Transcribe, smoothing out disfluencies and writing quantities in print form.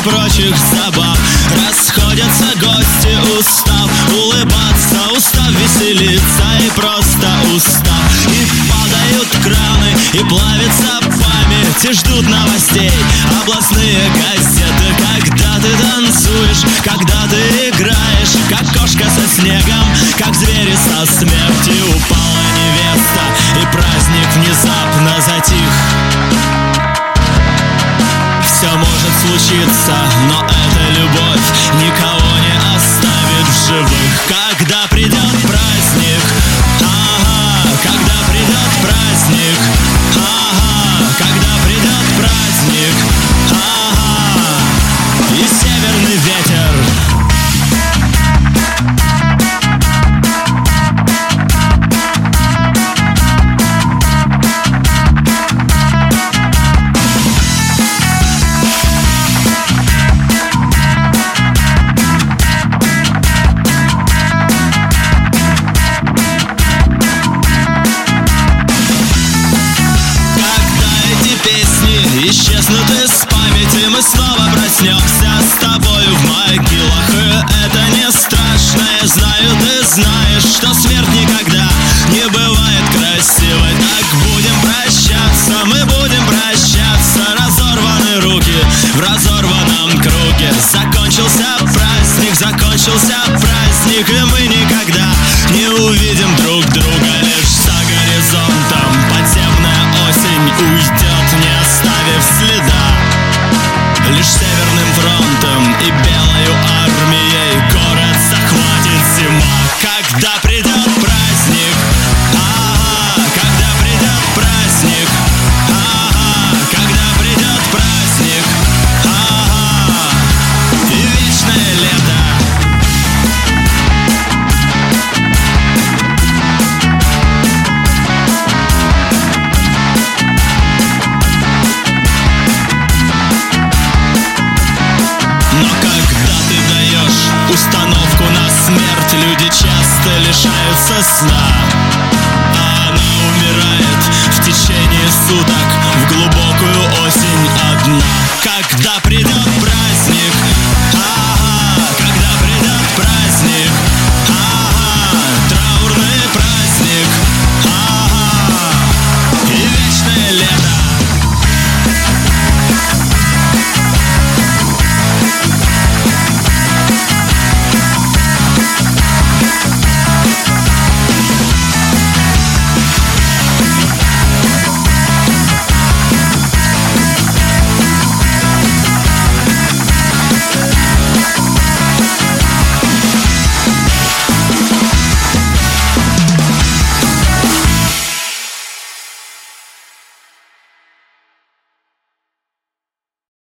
прочих забав. Расходятся гости, устав улыбаться, устав веселиться и просто устав. И падают краны, и плавится память, и ждут новостей областные газеты. Когда ты танцуешь, когда ты играешь, как кошка со снегом, как звери со смерти. Упала невеста, и праздник внезапно затих. Все может случиться, но эта любовь никого не оставит в живых. Когда придет праздник, ага, когда придет праздник, ага, когда придет праздник, ага, и северный ветер. Исчезнут из памяти, мы снова проснемся с тобою в могилах. И это не страшно, я знаю, ты знаешь, что смерть никогда не бывает красивой. Так будем прощаться, мы будем прощаться. Разорваны руки в разорванном круге. Закончился праздник, и мы никогда не увидим друг друга. Лишь за горизонтом подземная осень уйдет, не оставив следа. Лишь северным фронтом и белою армией город захватит зима. Когда придет праздник, ага, когда придет праздник, ага, когда придет праздник, ага, и вечное лето. Установку на смерть люди часто лишаются сна, а она умирает в течение суток.